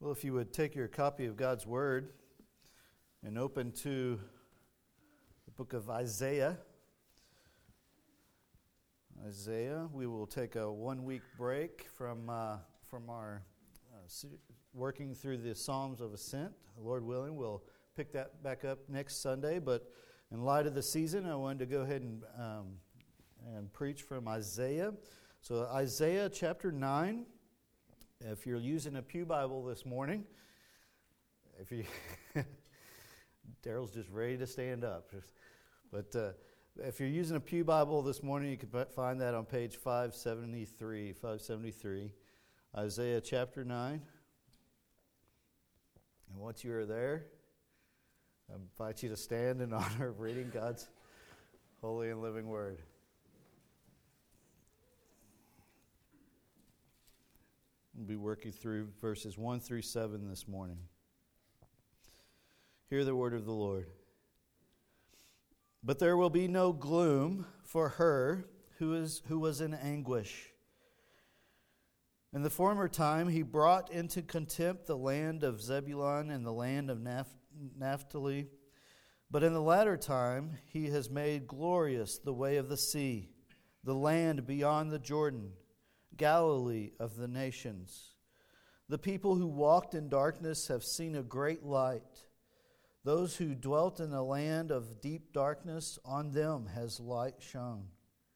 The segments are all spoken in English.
Well, if you would take your copy of God's Word and open to the book of Isaiah. We will take a 1-week break from our working through the Psalms of Ascent. Lord willing, we'll pick that back up next Sunday. But in light of the season, I wanted to go ahead and preach from Isaiah. So Isaiah chapter 9. If you're using a pew Bible this morning, Daryl's just ready to stand up. But if you're using a pew Bible this morning, you can find that on page 573, Isaiah chapter 9. And once you are there, I invite you to stand in honor of reading God's holy and living word. We'll be working through verses 1 through 7 this morning. Hear the word of the Lord. But there will be no gloom for her who was in anguish. In the former time he brought into contempt the land of Zebulun and the land of Naphtali. But in the latter time he has made glorious the way of the sea, the land beyond the Jordan, Galilee of the nations. The people who walked in darkness have seen a great light. Those who dwelt in a land of deep darkness, on them has light shone.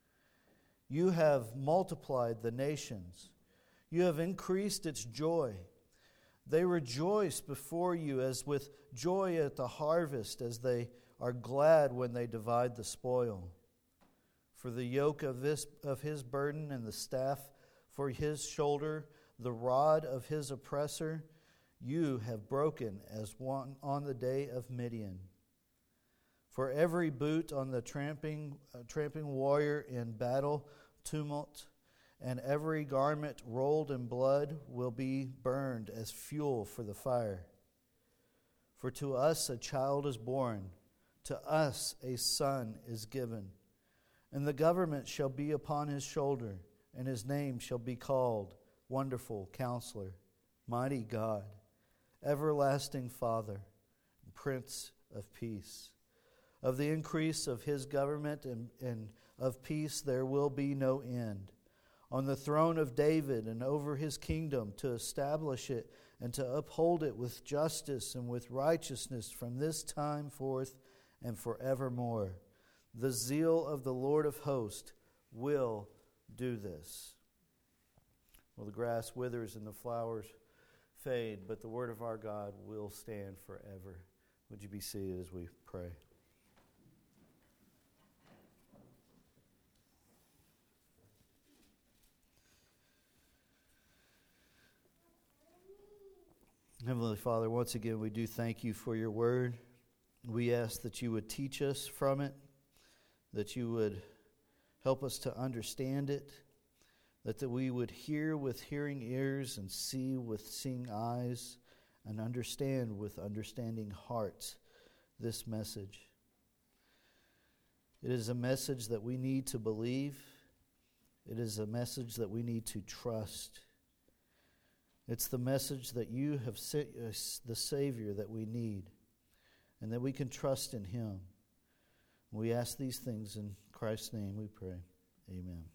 You have multiplied the nations. You have increased its joy. They rejoice before you as with joy at the harvest, as they are glad when they divide the spoil. For the yoke of his burden and the staff for his shoulder, the rod of his oppressor, you have broken as one on the day of Midian. For every boot on the tramping warrior in battle tumult, and every garment rolled in blood will be burned as fuel for the fire. For to us a child is born, to us a son is given, and the government shall be upon his shoulder, and his name shall be called Wonderful Counselor, Mighty God, Everlasting Father, Prince of Peace. Of the increase of his government and of peace there will be no end. On the throne of David and over his kingdom, to establish it and to uphold it with justice and with righteousness from this time forth and forevermore. The zeal of the Lord of hosts will do this. Well, the grass withers and the flowers fade, but the word of our God will stand forever. Would you be seated as we pray? Heavenly Father, once again we do thank you for your word. We ask that you would teach us from it, that you would help us to understand it, that we would hear with hearing ears and see with seeing eyes and understand with understanding hearts this message. It is a message that we need to believe. It is a message that we need to trust. It's the message that you have sent us, the Savior that we need, and that we can trust in Him. We ask these things in Christ's name we pray. Amen.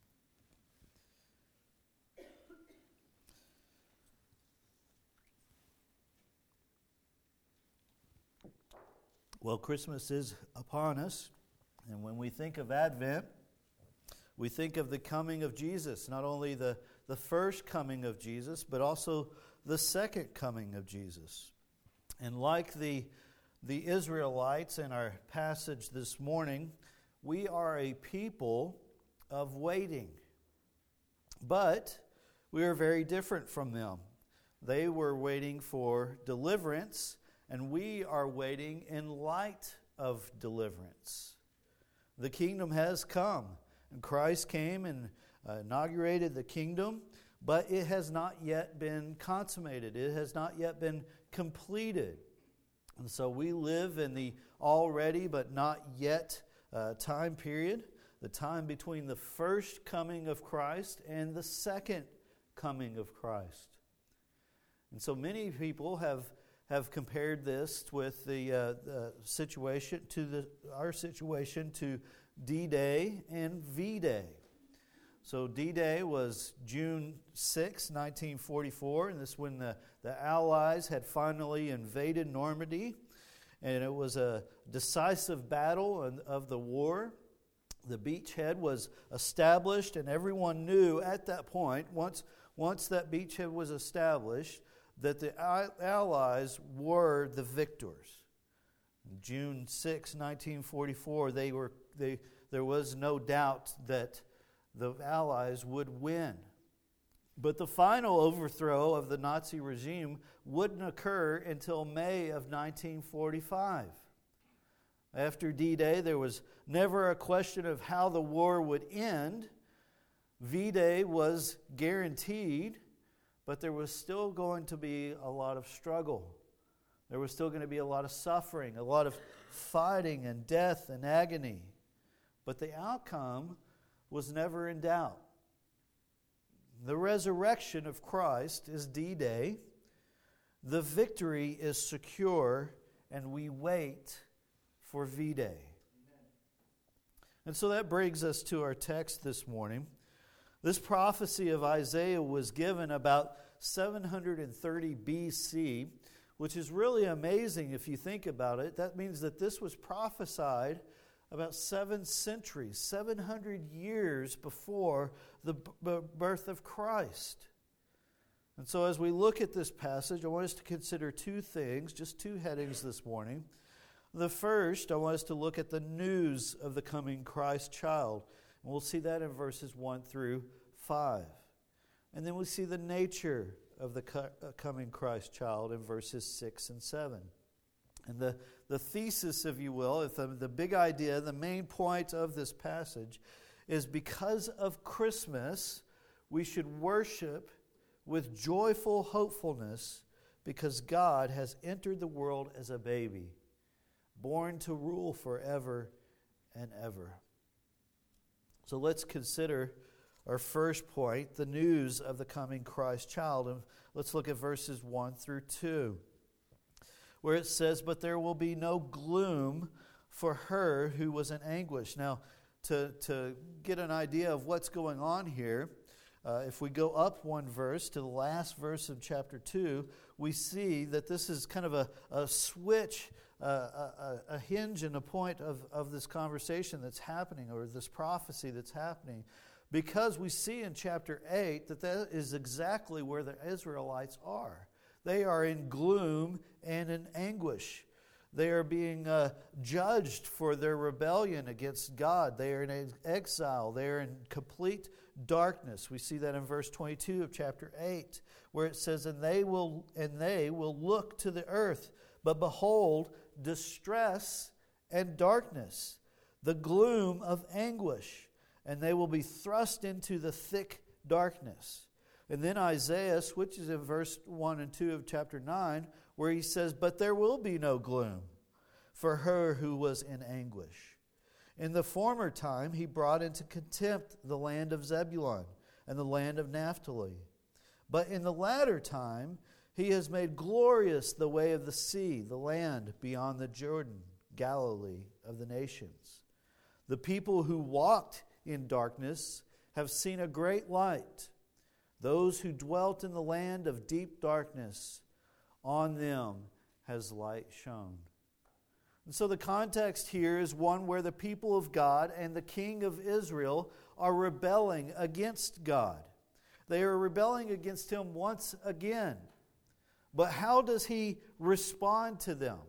Well, Christmas is upon us, and when we think of Advent, we think of the coming of Jesus, not only the first coming of Jesus, but also the second coming of Jesus. And like the Israelites in our passage this morning, we are a people of waiting. But we are very different from them. They were waiting for deliverance, and we are waiting in light of deliverance. The kingdom has come, and Christ came and inaugurated the kingdom, but it has not yet been consummated. It has not yet been completed. And so we live in the already but not yet time period, the time between the first coming of Christ and the second coming of Christ. And so many people have compared this with the situation our situation to D-Day and V-Day. So D-Day was June 6, 1944, and this is when the Allies had finally invaded Normandy, and it was a decisive battle of the war. The beachhead was established, and everyone knew at that point, once that beachhead was established, that the Allies were the victors. June 6, 1944, there was no doubt that the Allies would win. But the final overthrow of the Nazi regime wouldn't occur until May of 1945. After D-Day, there was never a question of how the war would end. V-Day was guaranteed, but there was still going to be a lot of struggle. There was still going to be a lot of suffering, a lot of fighting and death and agony. But the outcome was never in doubt. The resurrection of Christ is D-Day. The victory is secure, and we wait for V-Day. And so that brings us to our text this morning. This prophecy of Isaiah was given about 730 BC, which is really amazing if you think about it. That means that this was prophesied about 7 centuries, 700 years before the birth of Christ. And so as we look at this passage, I want us to consider 2 things, just 2 headings this morning. The first, I want us to look at the news of the coming Christ child. And we'll see that in verses 1 through 5. And then we'll see the nature of the coming Christ child in verses 6 and 7. And the thesis, if you will, the big idea, the main point of this passage is because of Christmas, we should worship with joyful hopefulness because God has entered the world as a baby, born to rule forever and ever. So let's consider our first point, the news of the coming Christ child. And let's look at verses 1 through 2. Where it says, "But there will be no gloom for her who was in anguish." Now, to get an idea of what's going on here, if we go up 1 verse to the last verse of chapter 2, we see that this is kind of a switch, a hinge and a point of this conversation that's happening, or this prophecy that's happening. Because we see in chapter 8 that is exactly where the Israelites are. They are in gloom and in anguish. They are being judged for their rebellion against God. They are in exile. They are in complete darkness. We see that in verse 22 of chapter 8, where it says, "And they will look to the earth, but behold, distress and darkness, the gloom of anguish, and they will be thrust into the thick darkness." And then Isaiah switches in verse 1 and 2 of chapter 9, where he says, "But there will be no gloom for her who was in anguish. In the former time he brought into contempt the land of Zebulun and the land of Naphtali. But in the latter time he has made glorious the way of the sea, the land beyond the Jordan, Galilee of the nations. The people who walked in darkness have seen a great light. Those who dwelt in the land of deep darkness, on them has light shone." And so the context here is one where the people of God and the king of Israel are rebelling against God. They are rebelling against him once again. But how does he respond to them?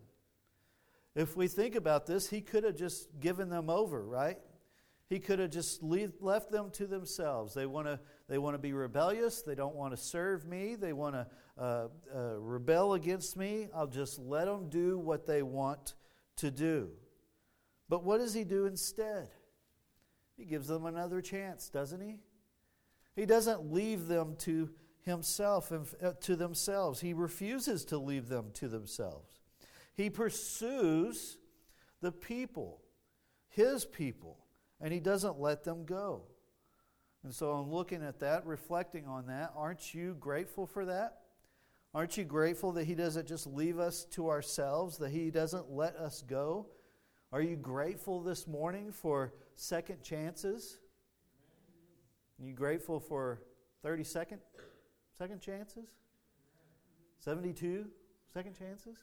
If we think about this, he could have just given them over, right? He could have just left them to themselves. They want to be rebellious. They don't want to serve me. They want to rebel against me. I'll just let them do what they want to do. But what does he do instead? He gives them another chance, doesn't he? He doesn't leave them to himself and to themselves. He refuses to leave them to themselves. He pursues the people, his people, and he doesn't let them go. And so I'm looking at that, reflecting on that. Aren't you grateful for that? Aren't you grateful that He doesn't just leave us to ourselves, that He doesn't let us go? Are you grateful this morning for second chances? Are you grateful for 32nd second chances? 72 second chances?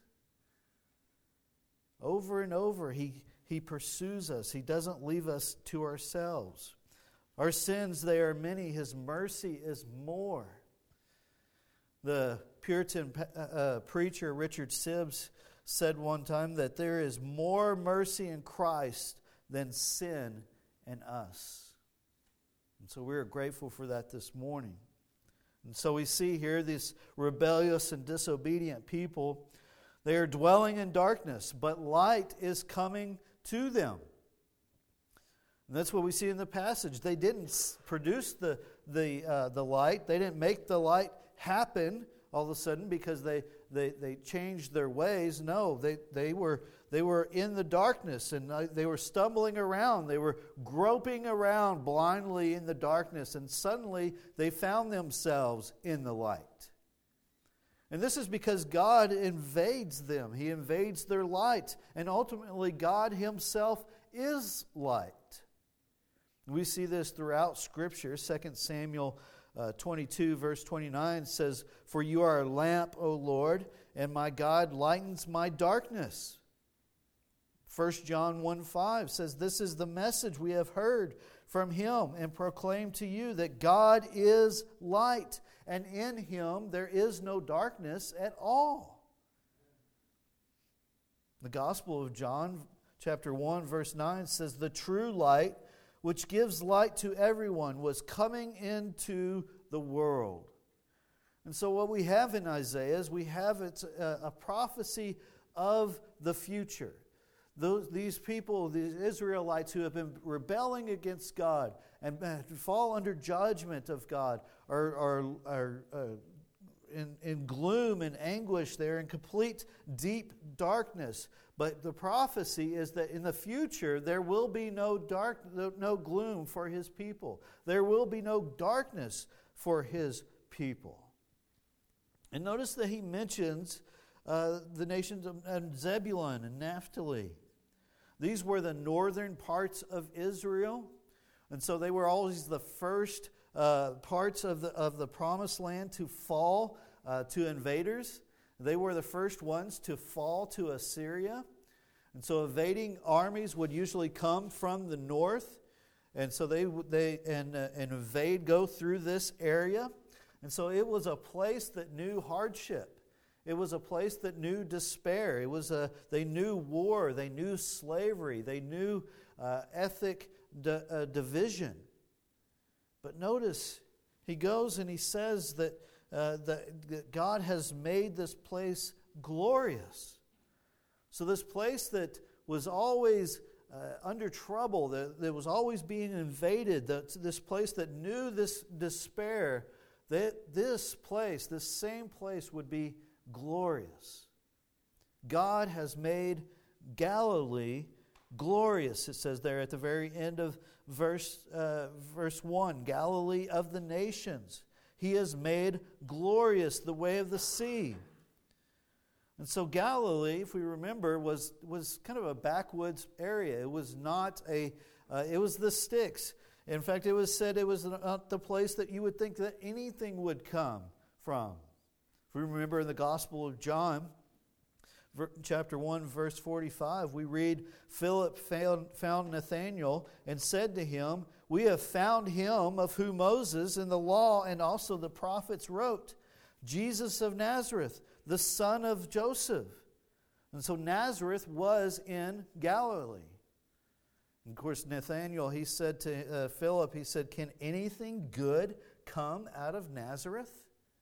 Over and over, He pursues us. He doesn't leave us to ourselves. Our sins, they are many. His mercy is more. The Puritan preacher Richard Sibbes said one time that there is more mercy in Christ than sin in us. And so we're grateful for that this morning. And so we see here these rebellious and disobedient people. They are dwelling in darkness, but light is coming to them. And that's what we see in the passage. They didn't produce the light. They didn't make the light happen all of a sudden because they changed their ways. No, they were in the darkness, and they were stumbling around. They were groping around blindly in the darkness, and suddenly they found themselves in the light. And this is because God invades them. He invades their light. And ultimately, God Himself is light. We see this throughout Scripture. 2 Samuel 22, verse 29 says, "For you are a lamp, O Lord, and my God lightens my darkness." 1 John 1:5 says, "This is the message we have heard from Him and proclaim to you, that God is light, and in Him there is no darkness at all." The Gospel of John, chapter 1, verse 9 says, "The true light, which gives light to everyone, was coming into the world." And so what we have in Isaiah is we have a prophecy of the future. These people, these Israelites who have been rebelling against God and fall under judgment of God, are in gloom and anguish. They're in complete deep darkness. But the prophecy is that in the future there will be no gloom for His people. There will be no darkness for His people. And notice that He mentions the nations of Zebulun and Naphtali. These were the northern parts of Israel, and so they were always the first parts of the promised land to fall to invaders. They were the first ones to fall to Assyria. And so invading armies would usually come from the north. And so they invade, go through this area. And so it was a place that knew hardship. It was a place that knew despair. They knew war. They knew slavery. They knew ethnic division. But notice, he goes and he says that God has made this place glorious. So this place that was always under trouble, that was always being invaded, this place that knew this despair, that this same place would be glorious. God has made Galilee glorious, it says there at the very end of verse 1. Galilee of the nations. He has made glorious the way of the sea. And so Galilee, if we remember, was kind of a backwoods area. It was not it was the sticks. In fact, it was said it was not the place that you would think that anything would come from. If we remember in the Gospel of John, chapter 1, verse 45, we read, "Philip found Nathanael and said to him, 'We have found him of whom Moses in the law and also the prophets wrote, Jesus of Nazareth, the son of Joseph.'" And so Nazareth was in Galilee. And of course, Nathanael, he said to Philip, he said, "Can anything good come out of Nazareth?"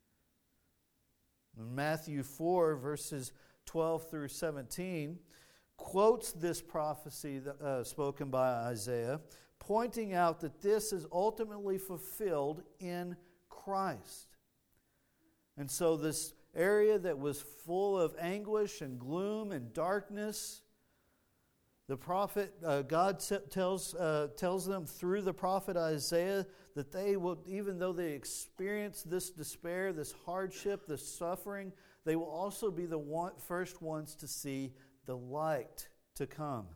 And Matthew 4, verses 12 through 17, quotes this prophecy spoken by Isaiah, pointing out that this is ultimately fulfilled in Christ. And so this area that was full of anguish and gloom and darkness, The prophet, God tells them through the prophet Isaiah that they will, even though they experience this despair, this hardship, this suffering, they will also be the first ones to see the light to come.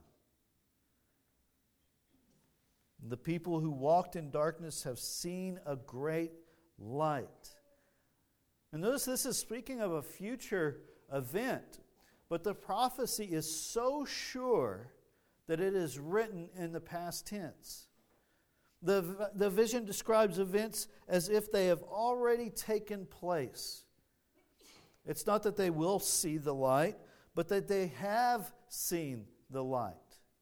The people who walked in darkness have seen a great light. And notice this is speaking of a future event, but the prophecy is so sure that it is written in the past tense. The vision describes events as if they have already taken place. It's not that they will see the light, but that they have seen the light.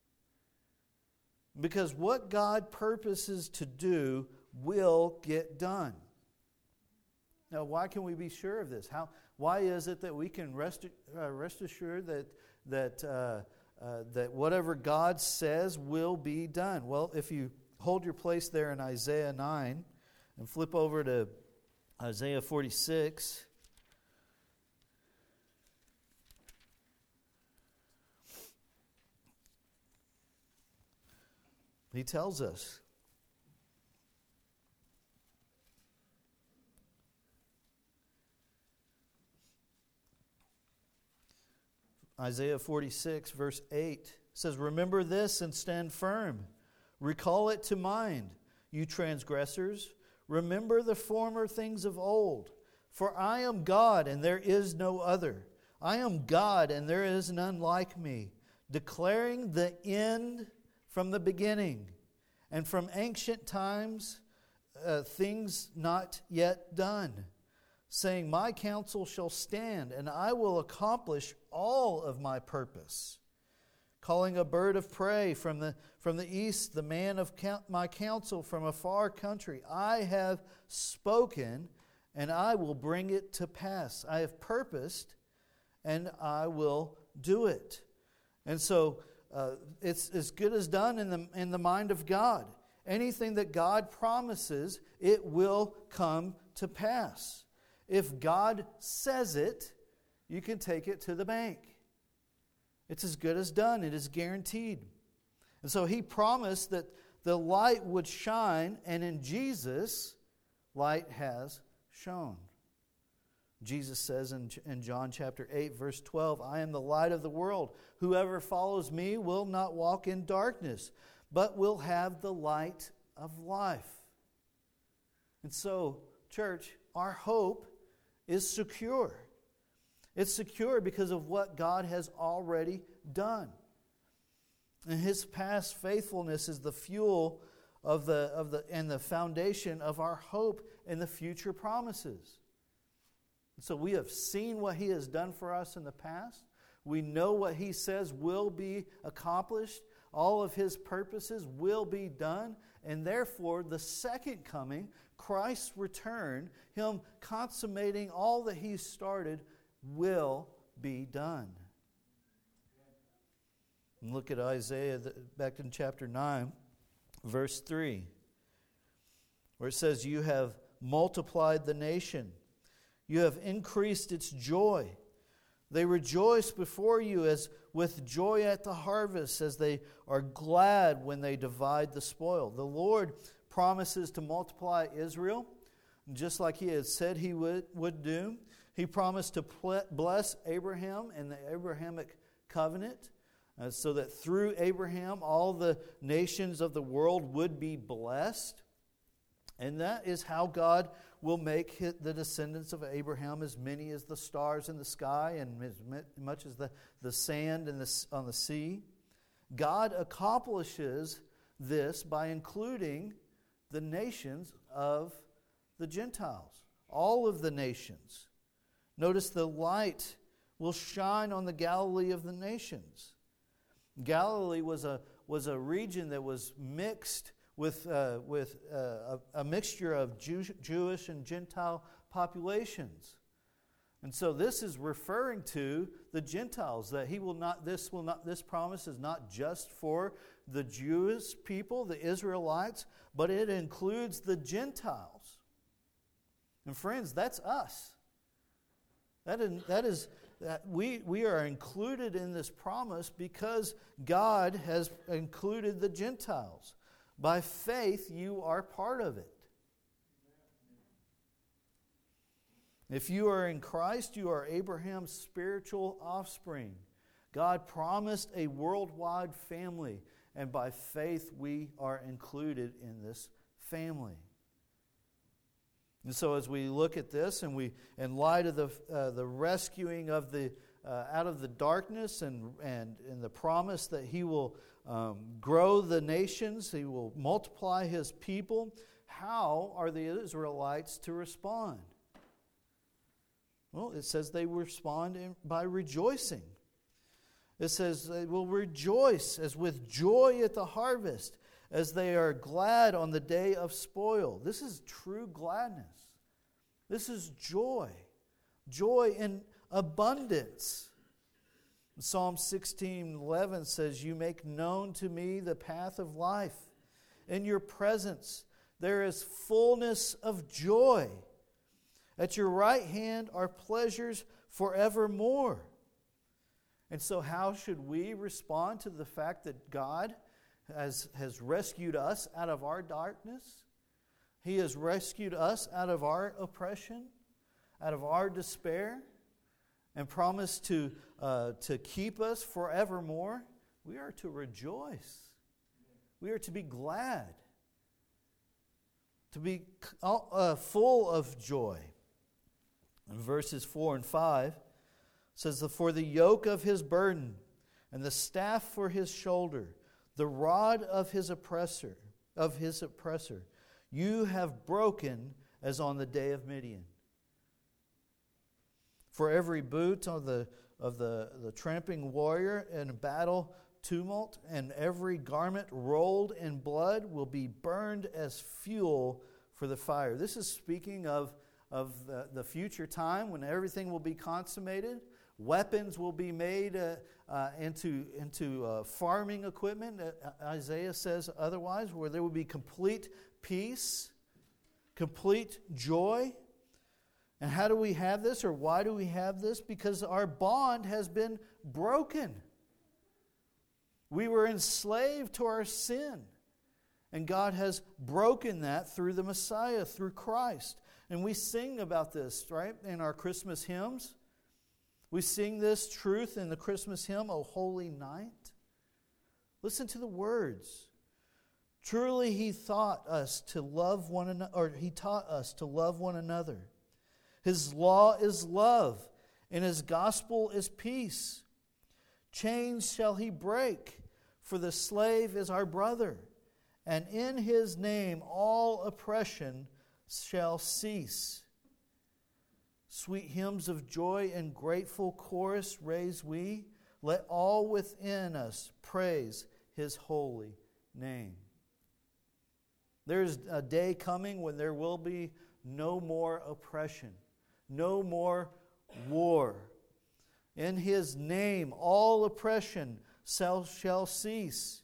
Because what God purposes to do will get done. Now, why can we be sure of this? Why is it that we can rest assured that whatever God says will be done? Well, if you hold your place there in Isaiah 9 and flip over to Isaiah 46, he tells us, Isaiah 46, verse 8 says, "Remember this and stand firm. Recall it to mind, you transgressors. Remember the former things of old. For I am God, and there is no other. I am God, and there is none like me, declaring the end from the beginning, and from ancient times things not yet done, saying, my counsel shall stand, and I will accomplish all of my purpose. Calling a bird of prey from the east, the man of my counsel from a far country. I have spoken, and I will bring it to pass. I have purposed, and I will do it." And so it's as good as done in the mind of God. Anything that God promises, it will come to pass. If God says it, you can take it to the bank. It's as good as done. It is guaranteed. And so He promised that the light would shine, and in Jesus, light has shone. Jesus says in John chapter 8, verse 12, "I am the light of the world. Whoever follows me will not walk in darkness, but will have the light of life." And so, church, our hope is secure. It's secure because of what God has already done. And His past faithfulness is the fuel and the foundation of our hope and the future promises. So we have seen what He has done for us in the past. We know what He says will be accomplished. All of His purposes will be done. And therefore, the second coming, Christ's return, Him consummating all that He started, will be done. And look at Isaiah back in chapter 9, verse 3, where it says, "You have multiplied the nation. You have increased its joy. They rejoice before you as with joy at the harvest, as they are glad when they divide the spoil." The Lord promises to multiply Israel, just like He had said He would do. He promised to bless Abraham and the Abrahamic covenant, so that through Abraham all the nations of the world would be blessed. And that is how God will make the descendants of Abraham as many as the stars in the sky and as much as the sand on the sea. God accomplishes this by including the nations of the Gentiles, all of the nations. Notice the light will shine on the Galilee of the nations. Galilee was a region that was mixed with a mixture of Jewish and Gentile populations. And so this is referring to the Gentiles, that this promise is not just for the Jewish people, the Israelites, but it includes the Gentiles. And friends, that's us. That is that we are included in this promise because God has included the Gentiles. By faith, you are part of it. If you are in Christ, you are Abraham's spiritual offspring. God promised a worldwide family, and by faith we are included in this family. And so as we look at this, and we, in light of the rescuing of the out of the darkness, and the promise that He will grow the nations, He will multiply His people, how are the Israelites to respond? Well, it says they respond by rejoicing. It says they will rejoice as with joy at the harvest, as they are glad on the day of spoil. This is true gladness. This is joy. Joy in abundance. Psalm 16:11 says, "You make known to me the path of life. In your presence there is fullness of joy. At your right hand are pleasures forevermore." And so how should we respond to the fact that God has rescued us out of our darkness? He has rescued us out of our oppression, out of our despair, and promised to keep us forevermore. We are to rejoice. We are to be glad, to be full of joy. In verses 4 and 5, it says, "For the yoke of his burden, and the staff for his shoulder, the rod of his oppressor, you have broken as on the day of Midian. For every boot of the tramping warrior in battle tumult, and every garment rolled in blood will be burned as fuel for the fire." This is speaking of the future time when everything will be consummated. Weapons will be made into farming equipment. Isaiah says otherwise, where there will be complete peace, complete joy. And how do we have this, or why do we have this? Because our bond has been broken. We were enslaved to our sin, and God has broken that through the Messiah, through Christ. And we sing about this, right, in our Christmas hymns. We sing this truth in the Christmas hymn, "O Holy Night." Listen to the words. "Truly He taught us to love one another, or He taught us to love one another. His law is love, and His gospel is peace. Chains shall He break, for the slave is our brother, and in His name all oppression shall cease. Sweet hymns of joy and grateful chorus raise we. Let all within us praise His holy name." There's a day coming when there will be no more oppression, no more war. In His name all oppression shall cease.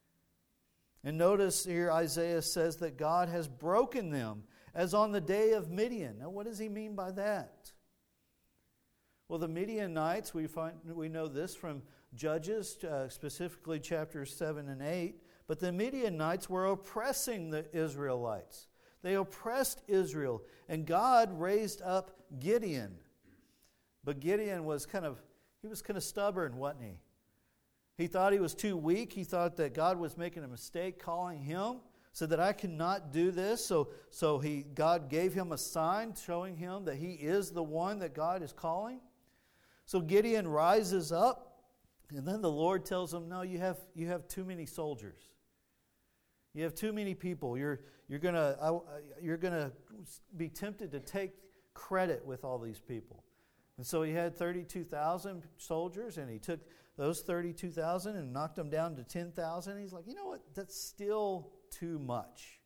And notice here Isaiah says that God has broken them as on the day of Midian. Now what does he mean by that? Well, the Midianites, we know this from Judges, specifically chapters 7 and 8, but the Midianites were oppressing the Israelites. They oppressed Israel, and God raised up Gideon. But Gideon was kind of stubborn, wasn't he? He thought he was too weak. He thought that God was making a mistake calling him, said that I cannot do this. So God gave him a sign showing him that he is the one that God is calling. So Gideon rises up, and then the Lord tells him, "No, you have too many soldiers. You have too many people. You're gonna be tempted to take credit with all these people." And so he had 32,000 soldiers, and he took those 32,000 and knocked them down to 10,000. He's like, you know what? That's still too much.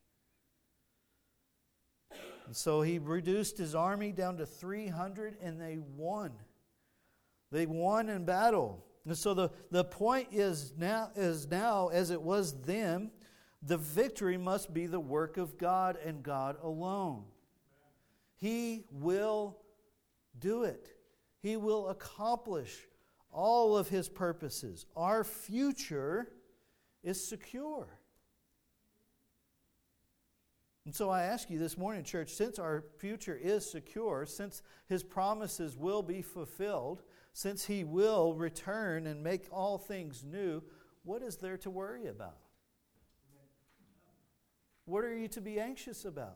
And so he reduced his army down to 300, and they won. They won in battle. And so the point is now as it was then, the victory must be the work of God and God alone. He will do it. He will accomplish all of His purposes. Our future is secure. And so I ask you this morning, church, since our future is secure, since His promises will be fulfilled, since He will return and make all things new, what is there to worry about? What are you to be anxious about?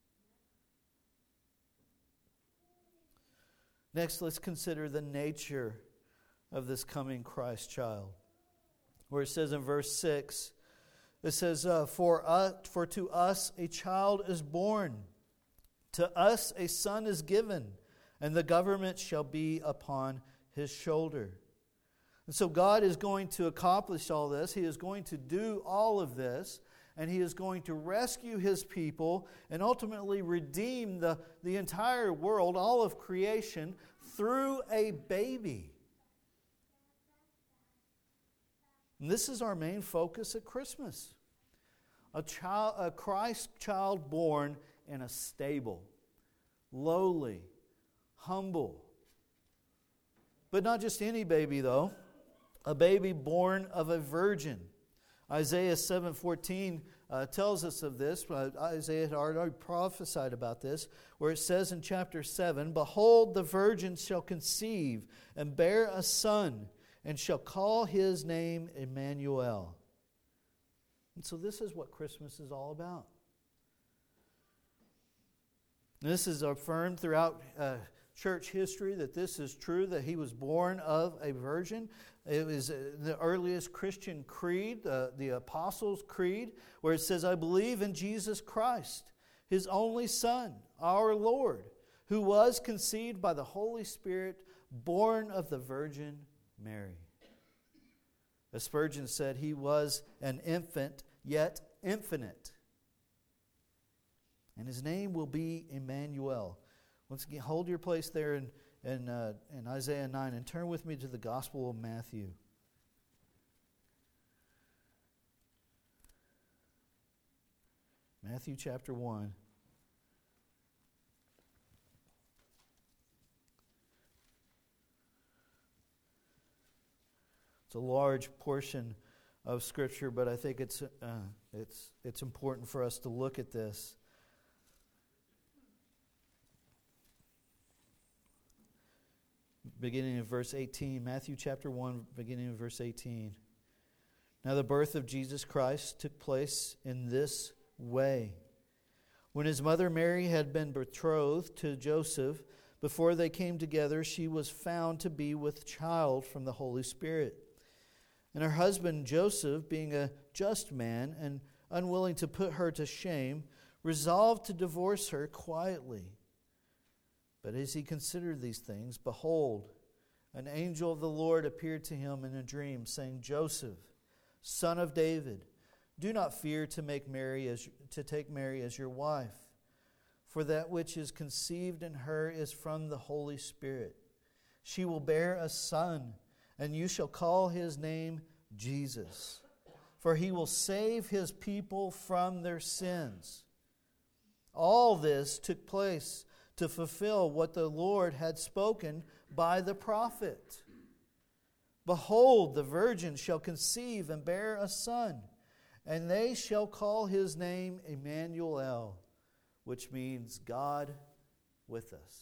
Next, let's consider the nature of this coming Christ child. Where it says in verse 6, it says, For to us a child is born, to us a son is given, and the government shall be upon His shoulder. And so God is going to accomplish all this. He is going to do all of this, and He is going to rescue His people and ultimately redeem the entire world, all of creation, through a baby. And this is our main focus at Christmas. A Christ child born in a stable, lowly, humble. But not just any baby, though. A baby born of a virgin. Isaiah 7:14 tells us of this. Isaiah had already prophesied about this, where it says in chapter 7, Behold, the virgin shall conceive and bear a son, and shall call His name Emmanuel. And so this is what Christmas is all about. This is affirmed throughout church history that this is true, that He was born of a virgin. It was the earliest Christian creed, the Apostles' Creed, where it says, I believe in Jesus Christ, His only Son, our Lord, who was conceived by the Holy Spirit, born of the Virgin Mary. As Spurgeon said, He was an infant, yet infinite. And His name will be Emmanuel. Once again, hold your place there in Isaiah 9 and turn with me to the Gospel of Matthew. Matthew chapter 1. It's a large portion of Scripture, but I think it's important for us to look at this. Beginning in verse 18, Matthew chapter 1, beginning in verse 18. Now the birth of Jesus Christ took place in this way. When His mother Mary had been betrothed to Joseph, before they came together, she was found to be with child from the Holy Spirit. And her husband Joseph, being a just man and unwilling to put her to shame, resolved to divorce her quietly. But as he considered these things, behold, an angel of the Lord appeared to him in a dream, saying, Joseph, son of David, do not fear to take Mary as your wife, for that which is conceived in her is from the Holy Spirit. She will bear a son, and you shall call His name Jesus, for He will save His people from their sins. All this took place to fulfill what the Lord had spoken by the prophet. Behold, the virgin shall conceive and bear a son, and they shall call His name Emmanuel, which means God with us.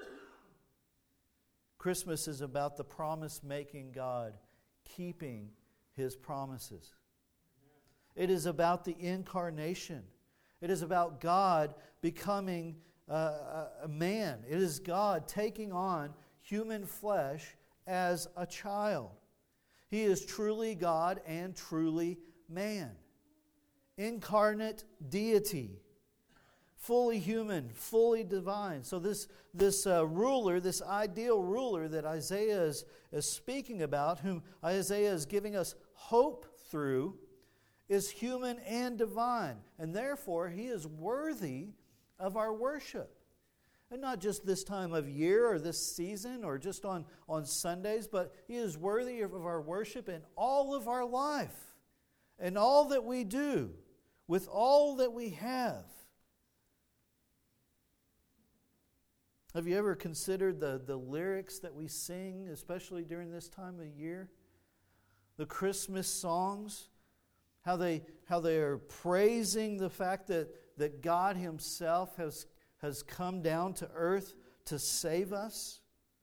Christmas is about the promise-making God keeping His promises. It is about the incarnation. It is about God becoming a man. It is God taking on human flesh as a child. He is truly God and truly man. Incarnate deity. Fully human, fully divine. So this ruler, this ideal ruler that Isaiah is speaking about, whom Isaiah is giving us hope through, is human and divine. And therefore, He is worthy of our worship. And not just this time of year or this season or just on Sundays, but He is worthy of our worship in all of our life, in all that we do, with all that we have. Have you ever considered the lyrics that we sing, especially during this time of year? The Christmas songs, how they are praising the fact that God Himself has come down to earth to save us.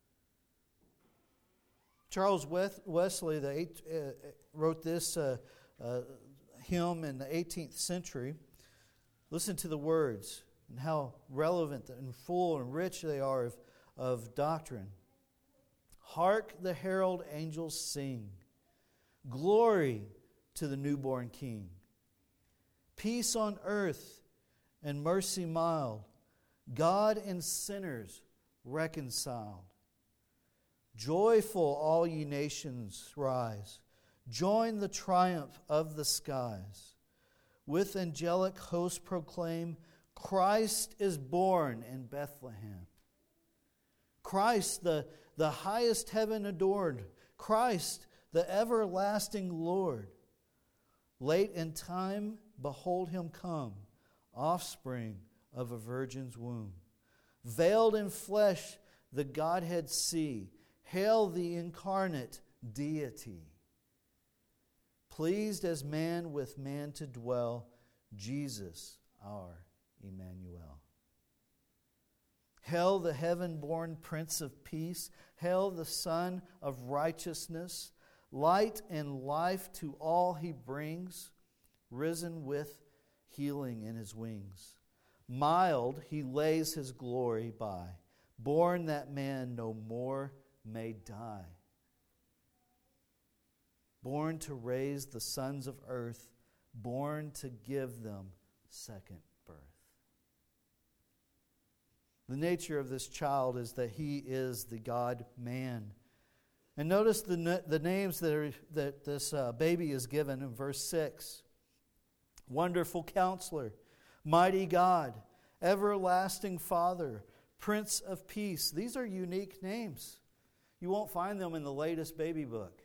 Charles Wesley wrote this hymn in the 18th century. Listen to the words and how relevant and full and rich they are of doctrine. Hark the herald angels sing, glory to the newborn King. Peace on earth and mercy mild, God and sinners reconciled. Joyful all ye nations rise, join the triumph of the skies. With angelic hosts proclaim, Christ is born in Bethlehem. Christ, the highest heaven adored. Christ, the everlasting Lord. Late in time, behold Him come, offspring of a virgin's womb. Veiled in flesh, the Godhead see. Hail the incarnate deity. Pleased as man with man to dwell, Jesus our Emmanuel. Hail the heaven-born Prince of Peace. Hail the Son of Righteousness. Light and life to all He brings, risen with healing in His wings. Mild He lays His glory by, born that man no more may die. Born to raise the sons of earth, born to give them second birth. The nature of this child is that He is the God-man. And notice the names that this baby is given in verse 6. Wonderful Counselor, Mighty God, Everlasting Father, Prince of Peace. These are unique names. You won't find them in the latest baby book.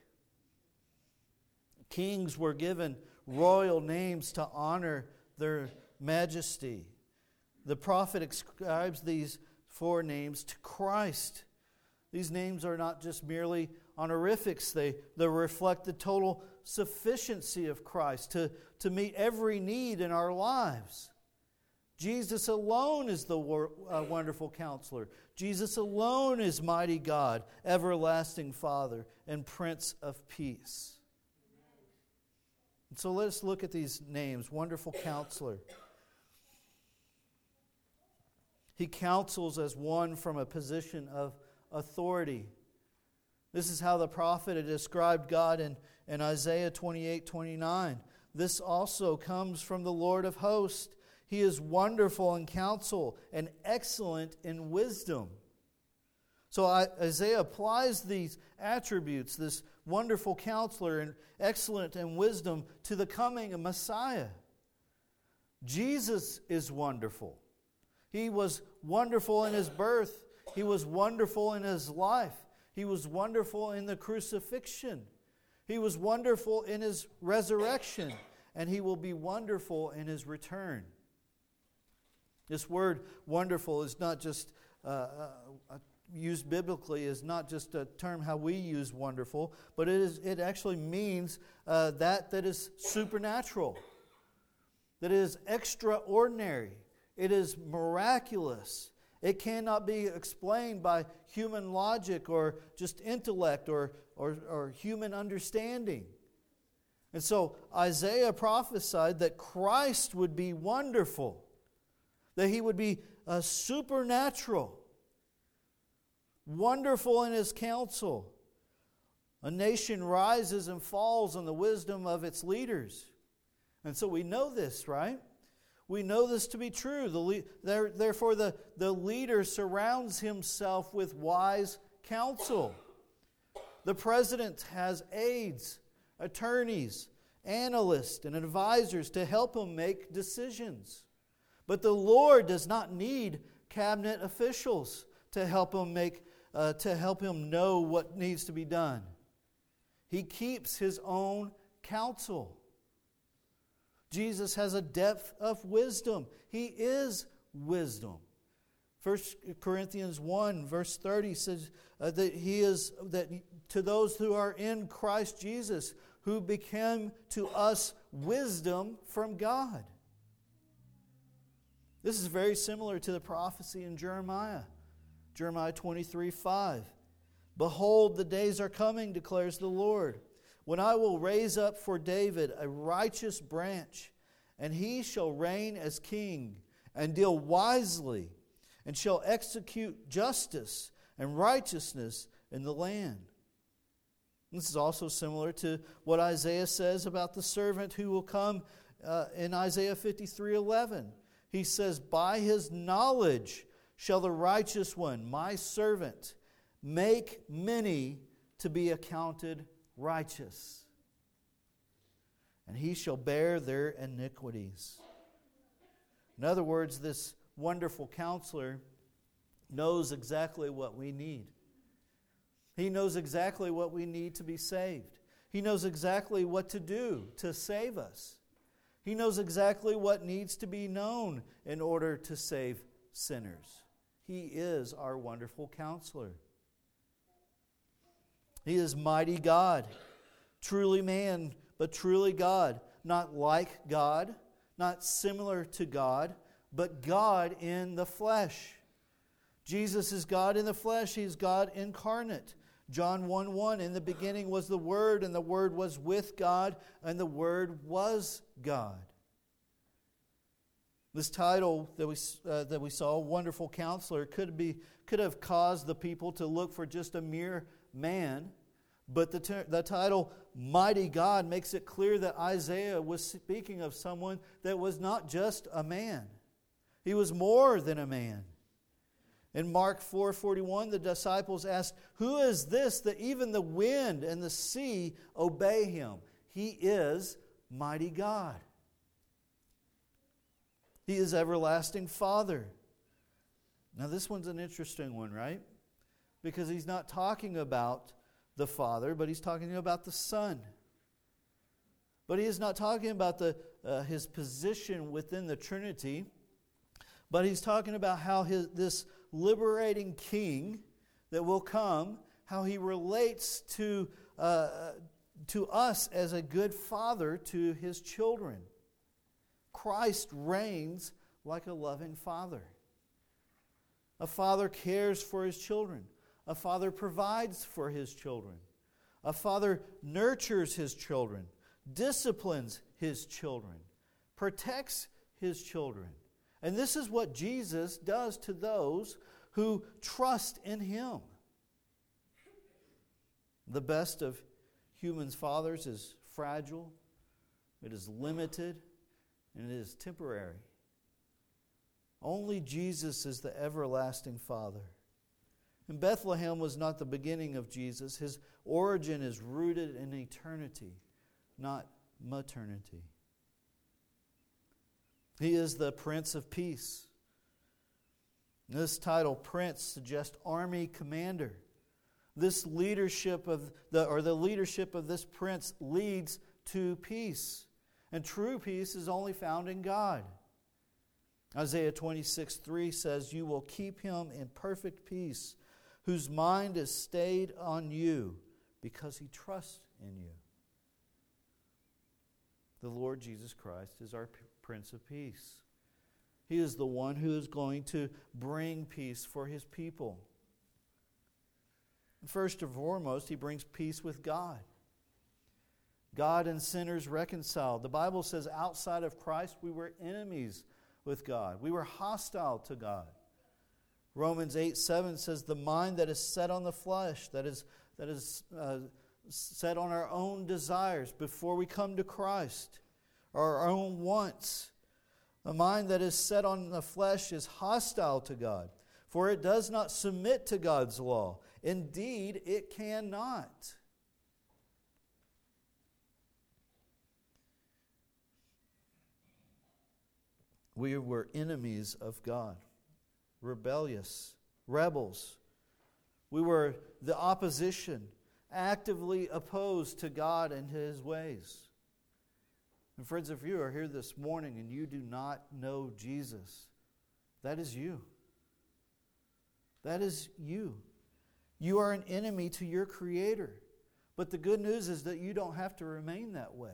Kings were given royal names to honor their majesty. The prophet ascribes these 4 names to Christ. These names are not just merely honorifics. They reflect the total sufficiency of Christ to meet every need in our lives. Jesus alone is the wonderful Counselor. Jesus alone is Mighty God, Everlasting Father, and Prince of Peace. And so let us look at these names. Wonderful Counselor. He counsels as one from a position of authority. This is how the prophet had described God in Isaiah 28:29. This also comes from the Lord of hosts. He is wonderful in counsel and excellent in wisdom. So Isaiah applies these attributes, this wonderful Counselor and excellent in wisdom, to the coming of Messiah. Jesus is wonderful. He was wonderful in His birth. He was wonderful in His life. He was wonderful in the crucifixion. He was wonderful in His resurrection. And He will be wonderful in His return. This word wonderful is not just used biblically, is not just a term how we use wonderful, but it actually means that is supernatural, that is extraordinary. It is miraculous. It cannot be explained by human logic or just intellect or human understanding. And so Isaiah prophesied that Christ would be wonderful, that He would be supernatural, wonderful in His counsel. A nation rises and falls on the wisdom of its leaders. And so we know this, right? We know this to be true. Therefore, the leader surrounds himself with wise counsel. The president has aides, attorneys, analysts, and advisors to help him make decisions. But the Lord does not need cabinet officials to help him know what needs to be done. He keeps His own counsel. Jesus has a depth of wisdom. He is wisdom. 1 Corinthians 1 verse 30 says that to those who are in Christ Jesus, who became to us wisdom from God. This is very similar to the prophecy in Jeremiah. Jeremiah 23:5. Behold, the days are coming, declares the Lord, when I will raise up for David a righteous branch, and he shall reign as king, and deal wisely, and shall execute justice and righteousness in the land. This is also similar to what Isaiah says about the servant who will come in Isaiah 53:11. He says, by his knowledge shall the righteous one, my servant, make many to be accounted righteous, and he shall bear their iniquities. In other words, this wonderful counselor knows exactly what we need. He knows exactly what we need to be saved. He knows exactly what to do to save us. He knows exactly what needs to be known in order to save sinners. He is our wonderful counselor. He is mighty God, truly man, but truly God. Not like God, not similar to God, but God in the flesh. Jesus is God in the flesh. He is God incarnate. John 1:1, in the beginning was the Word, and the Word was with God, and the Word was God. This title that we saw, Wonderful Counselor, could have caused the people to look for just a mere man, but the title Mighty God makes it clear that Isaiah was speaking of someone that was not just a man. He was more than a man. In Mark 4:41, the disciples asked, who is this that even the wind and the sea obey him? He is mighty God. He is everlasting Father. Now this one's an interesting one, right? Because he's not talking about the Father, but he's talking about the Son. But he is not talking about his position within the Trinity, but he's talking about how this liberating King that will come, how he relates to us as a good father to his children. Christ reigns like a loving father. A father cares for his children. A father provides for his children. A father nurtures his children, disciplines his children, protects his children. And this is what Jesus does to those who trust in him. The best of humans' fathers is fragile, it is limited, and it is temporary. Only Jesus is the everlasting Father. And Bethlehem was not the beginning of Jesus. His origin is rooted in eternity, not maternity. He is the Prince of Peace. This title, Prince, suggests army commander. This leadership of the leadership of this prince leads to peace. And true peace is only found in God. Isaiah 26:3 says, you will keep him in perfect peace, whose mind is stayed on you, because he trusts in you. The Lord Jesus Christ is our Prince of Peace. He is the one who is going to bring peace for his people. First and foremost, he brings peace with God. God and sinners reconciled. The Bible says outside of Christ we were enemies with God. We were hostile to God. Romans 8:7 says the mind that is set on the flesh, that is set on our own desires before we come to Christ, or our own wants. A mind that is set on the flesh is hostile to God, for it does not submit to God's law. Indeed, it cannot. We were enemies of God, rebellious, rebels. We were the opposition, actively opposed to God and His ways. And friends, if you are here this morning and you do not know Jesus, that is you. That is you. You are an enemy to your Creator. But the good news is that you don't have to remain that way.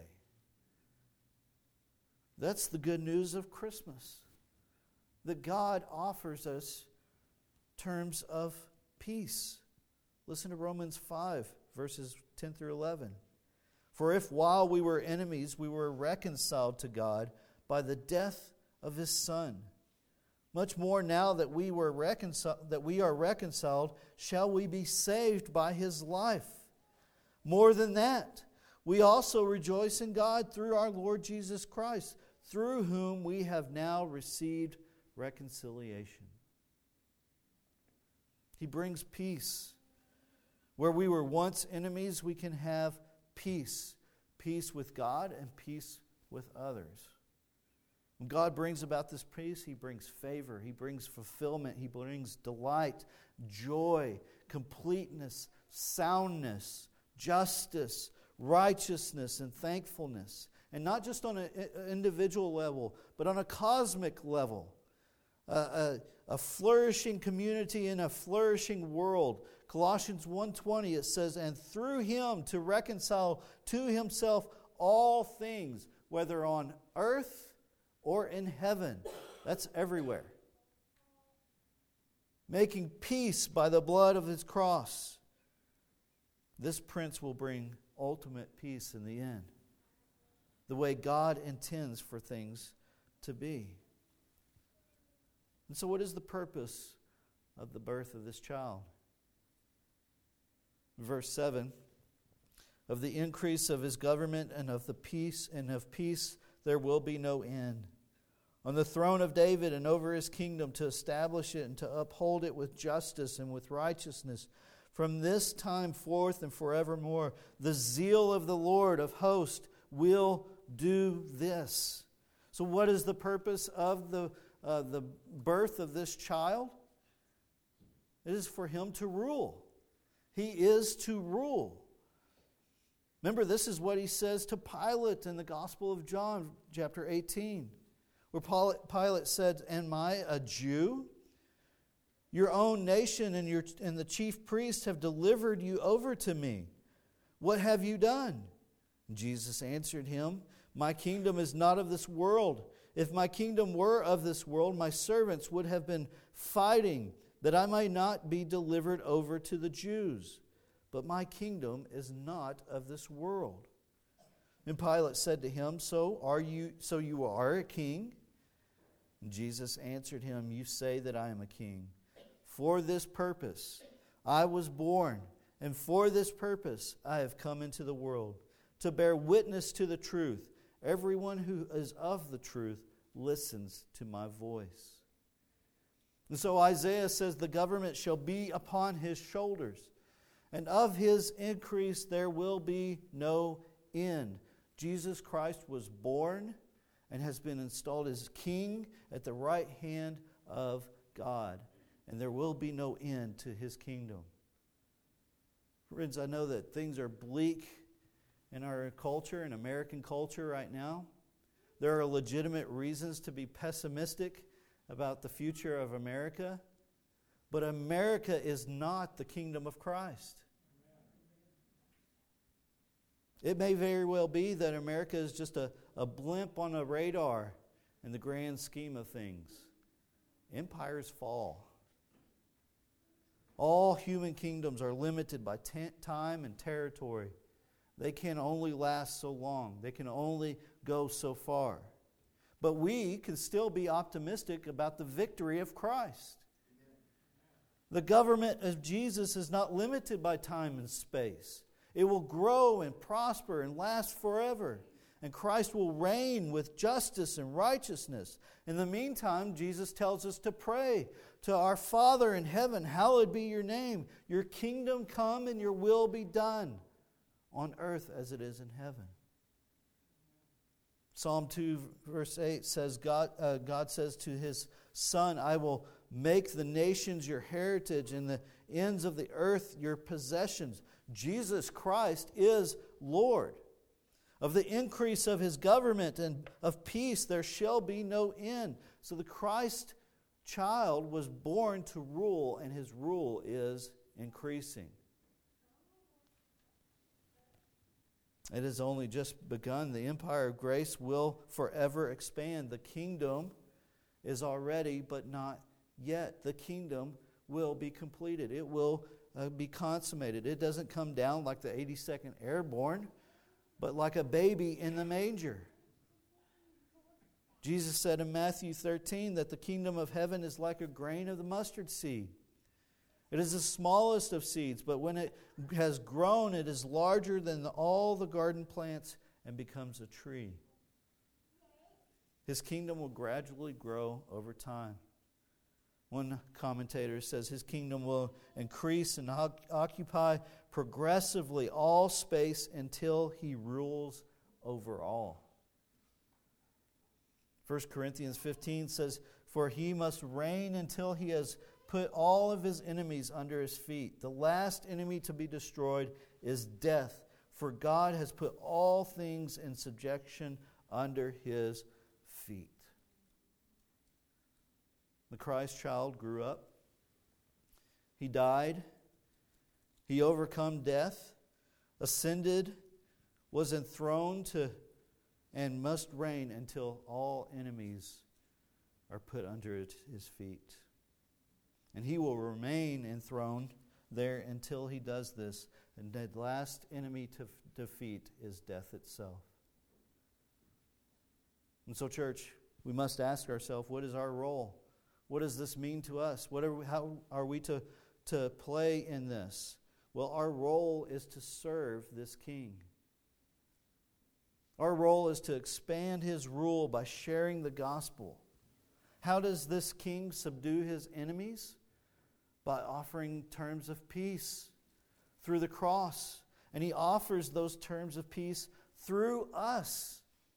That's the good news of Christmas. That God offers us terms of peace. Listen to Romans 5, verses 10 through 11. For if while we were enemies, we were reconciled to God by the death of His Son, much more now that we are reconciled, shall we be saved by His life. More than that, we also rejoice in God through our Lord Jesus Christ, through whom we have now received reconciliation. He brings peace. Where we were once enemies, we can have peace. Peace with God and peace with others. When God brings about this peace, He brings favor, He brings fulfillment, He brings delight, joy, completeness, soundness, justice, righteousness, and thankfulness. And not just on an individual level, but on a cosmic level. A flourishing community in a flourishing world. Colossians 1:20, it says, and through Him to reconcile to Himself all things, whether on earth or in heaven. That's everywhere. Making peace by the blood of His cross. This Prince will bring ultimate peace in the end. The way God intends for things to be. And so what is the purpose of the birth of this child? Verse 7, of the increase of His government and of the peace, and of peace there will be no end. On the throne of David and over His kingdom, to establish it and to uphold it with justice and with righteousness from this time forth and forevermore. The zeal of the Lord of hosts will do this. So what is the purpose of the birth of this child? It is for Him to rule. He is to rule. Remember, this is what He says to Pilate in the Gospel of John, chapter 18, where Pilate said, am I a Jew? Your own nation and the chief priests have delivered you over to me. What have you done? And Jesus answered him, my kingdom is not of this world. If my kingdom were of this world, my servants would have been fighting that I might not be delivered over to the Jews. But my kingdom is not of this world. And Pilate said to him, so you are a king? And Jesus answered him, you say that I am a king. For this purpose I was born, and for this purpose I have come into the world, to bear witness to the truth. Everyone who is of the truth listens to my voice. And so Isaiah says the government shall be upon His shoulders, and of His increase there will be no end. Jesus Christ was born and has been installed as king at the right hand of God. And there will be no end to His kingdom. Friends, I know that things are bleak in our culture, in American culture right now. There are legitimate reasons to be pessimistic about the future of America. But America is not the kingdom of Christ. It may very well be that America is just a blimp on a radar in the grand scheme of things. Empires fall. All human kingdoms are limited by time and territory. They can only last so long. They can only go so far. But we can still be optimistic about the victory of Christ. The government of Jesus is not limited by time and space. It will grow and prosper and last forever. And Christ will reign with justice and righteousness. In the meantime, Jesus tells us to pray to our Father in heaven, hallowed be your name. Your kingdom come and your will be done on earth as it is in heaven. Psalm 2 verse 8 says, God says to His Son, I will make the nations your heritage and the ends of the earth your possessions. Jesus Christ is Lord. Of the increase of His government and of peace there shall be no end. So the Christ child was born to rule, and his rule is increasing. It has only just begun. The empire of grace will forever expand. The kingdom is already, but not yet. The kingdom will be completed. It will be consummated. It doesn't come down like the 82nd Airborne, but like a baby in the manger. Jesus said in Matthew 13 that the kingdom of heaven is like a grain of the mustard seed. It is the smallest of seeds, but when it has grown, it is larger than all the garden plants and becomes a tree. His kingdom will gradually grow over time. One commentator says his kingdom will increase and occupy progressively all space until he rules over all. 1 Corinthians 15 says, "For he must reign until he has put all of his enemies under his feet. The last enemy to be destroyed is death, for God has put all things in subjection under his feet." The Christ child grew up. He died. He overcome death, ascended, was enthroned and must reign until all enemies are put under his feet. And he will remain enthroned there until he does this. And the last enemy to defeat is death itself. And so, church, we must ask ourselves, what is our role? What does this mean to us? How are we to play in this? Well, our role is to serve this king. Our role is to expand his rule by sharing the gospel. How does this king subdue his enemies? By offering terms of peace through the cross. And he offers those terms of peace through us.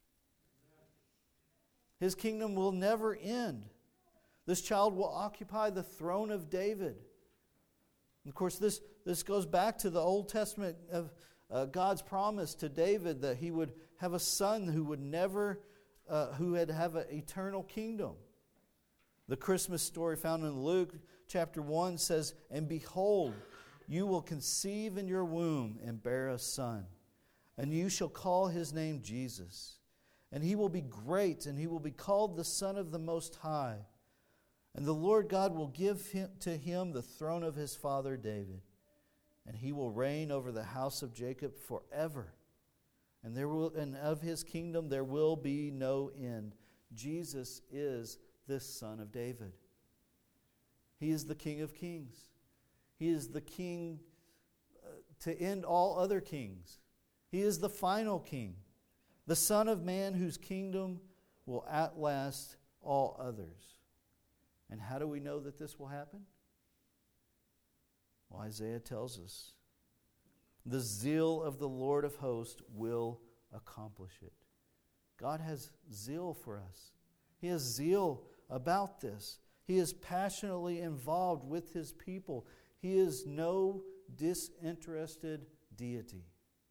His kingdom will never end. This child will occupy the throne of David. And of course, this goes back to the Old Testament of God's promise to David that he would have a son who would have an eternal kingdom. The Christmas story found in Luke chapter 1 says, "And behold, you will conceive in your womb and bear a son, and you shall call his name Jesus. And he will be great, and he will be called the Son of the Most High. And the Lord God will give to him the throne of his father David, and he will reign over the house of Jacob forever. And of his kingdom there will be no end." Jesus is this Son of David. He is the King of Kings. He is the King to end all other kings. He is the final King, the Son of Man whose kingdom will outlast all others. And how do we know that this will happen? Well, Isaiah tells us, "The zeal of the Lord of hosts will accomplish it." God has zeal for us. He has zeal about this. He is passionately involved with his people. He is no disinterested deity.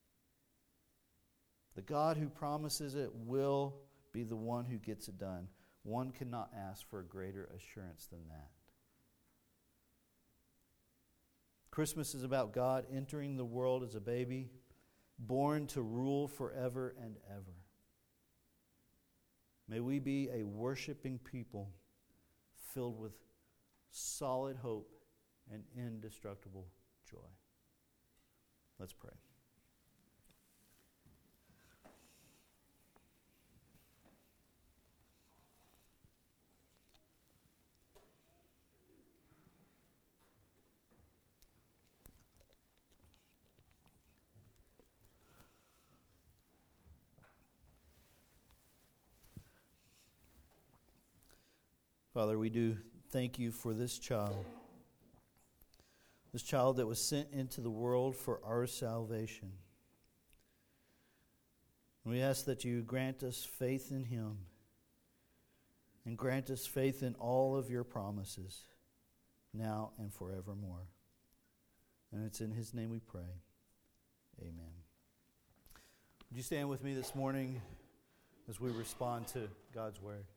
The God who promises it will be the one who gets it done. One cannot ask for a greater assurance than that. Christmas is about God entering the world as a baby, born to rule forever and ever. May we be a worshiping people filled with solid hope and indestructible joy. Let's pray. Father, we do thank you for this child that was sent into the world for our salvation. And we ask that you grant us faith in him and grant us faith in all of your promises now and forevermore. And it's in his name we pray. Amen. Would you stand with me this morning as we respond to God's word?